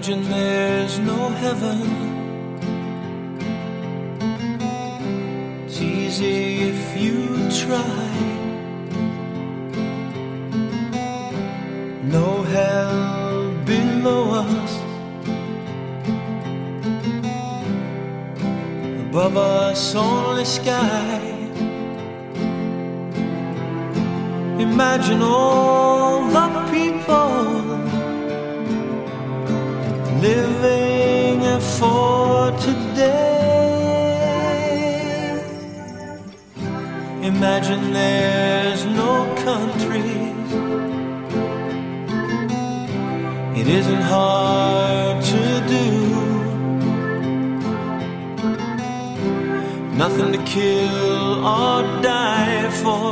Imagine there's no heaven. It's easy if you try. No hell below us. Above us only sky. Imagine all the people living for today. Imagine there's no countries. It isn't hard to do. Nothing to kill or die for,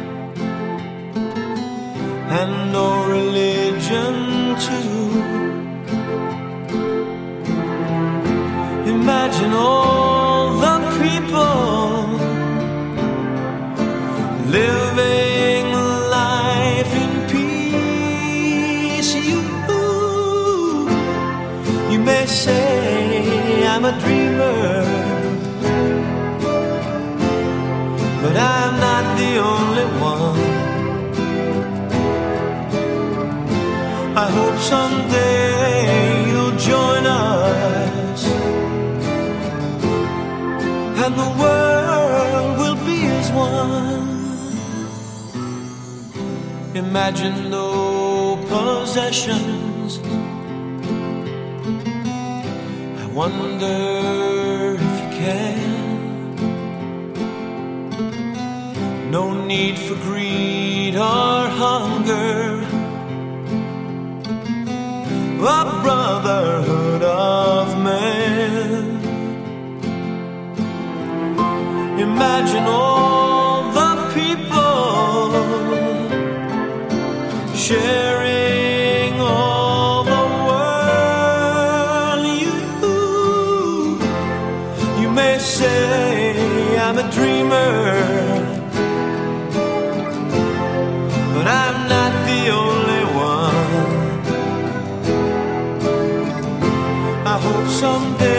and no religion too. Imagine all the people living life in peace. You may say I'm a dreamer, but I'm not the only one. I hope someday you'll join us, and the world will be as one. Imagine no possessions. I wonder if you can. No need for greed or hunger. A brotherhood of men. Imagine all the people sharing all the world. You may say I'm a dreamer, but I'm not the only one. I hope someday